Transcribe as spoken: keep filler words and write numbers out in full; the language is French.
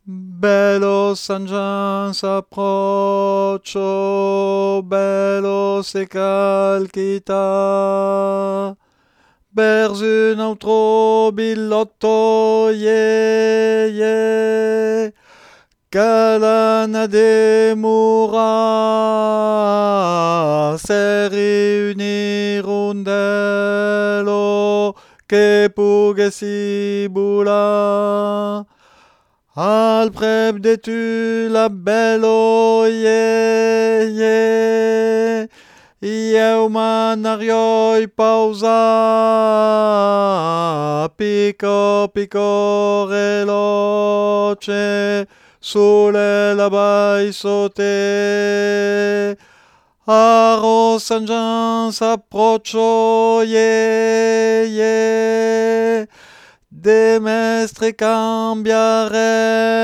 Bello San Gian s'approccio, bello se calchita. Berz un altro billotto, yeah, yeah. Calana de Moura, se riunir un dello che pugesi bula. Al prep de tu la bello, yeah, yeah. Eu manarioi pausa, pico, pico, reloce, sulle labai sauté. Aro San Gian s'approccio, yeah, yeah. De mestre cambiare